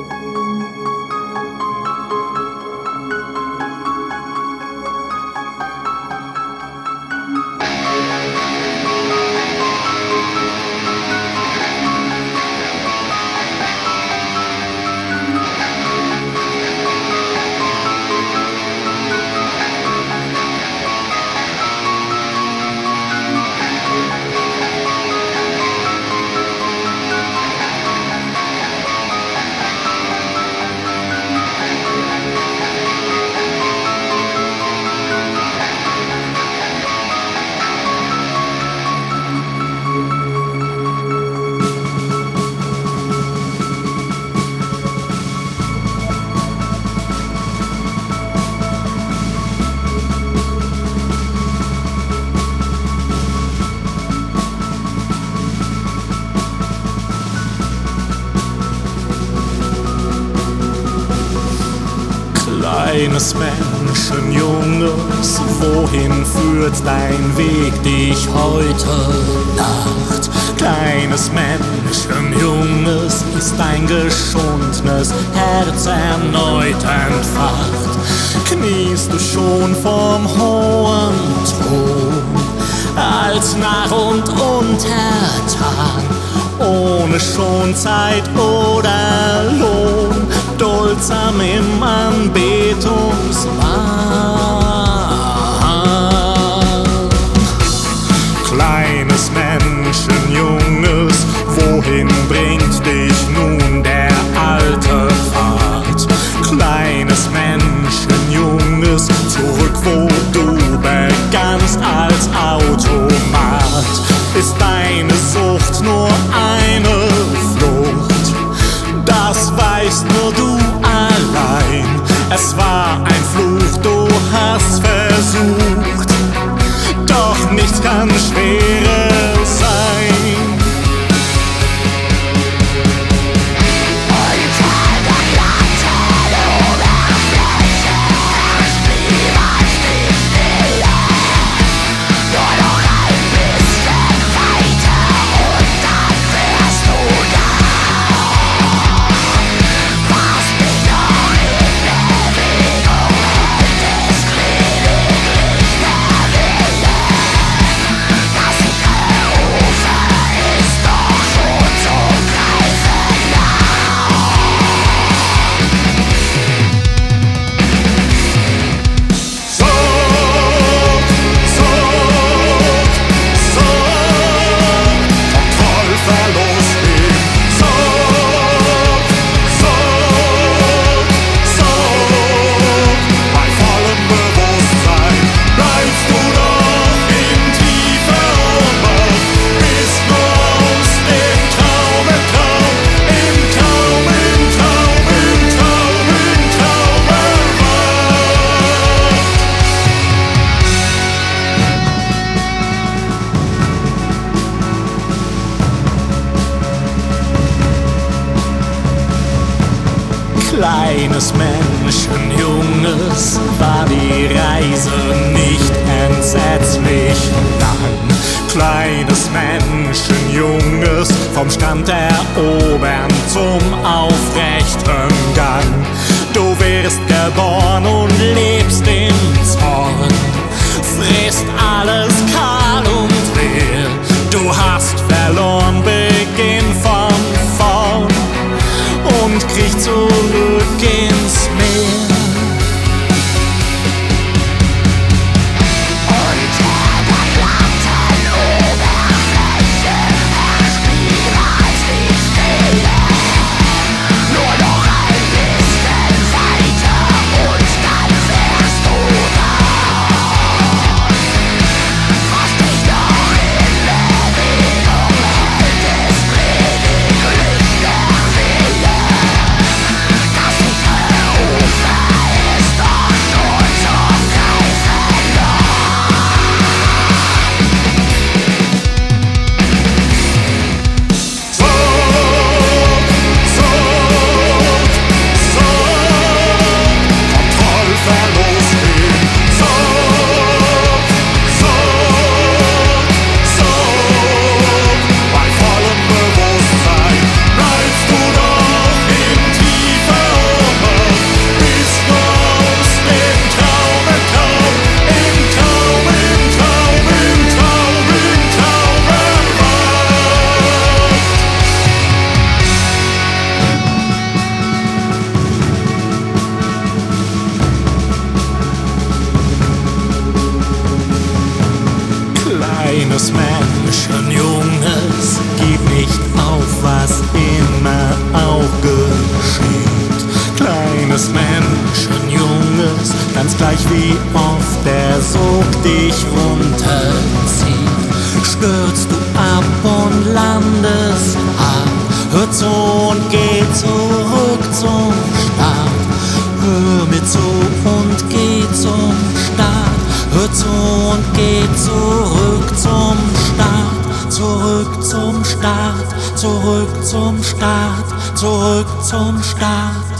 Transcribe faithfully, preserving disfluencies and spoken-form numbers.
Kleines Menschenjunges, wohin führt dein Weg dich heute Nacht? Kleines Menschenjunges, ist dein geschundenes Herz erneut entfacht? Kniest du schon vorm hohen Thron, als Narr und Untertan, ohne Schonzeit oder Lohn, duldsam im Anbetungswahn? Kleines Menschenjunges, wohin bringt dich nun der alte Pfad? Kleines Menschenjunges, zurück wo du begannst als Automat. Ist deine Sucht nur eine Flucht? Das weißt nur du allein. Es war ein Fluch, du hast versucht, doch nichts kann schwerer sein. Kleines Menschenjunges, war die Reise nicht entsetzlich lang? Kleines Menschenjunges, vom Stand erobern zum aufrechten Gang. Du wirst geboren und lebst im Zorn, frisst alles kahl und leer. Du hast verloren, beginn von vorn und kriech zurück ins Meer. Menschenjunges, ganz gleich wie oft der Sog dich runterzieht. Stürzt du ab und landest hart, hör zu und geh zurück zum Start. Hör mir zu und geh zum Start. Hör zu und geh zurück zum Start. Zurück zum Start, zurück zum Start, zurück zum Start.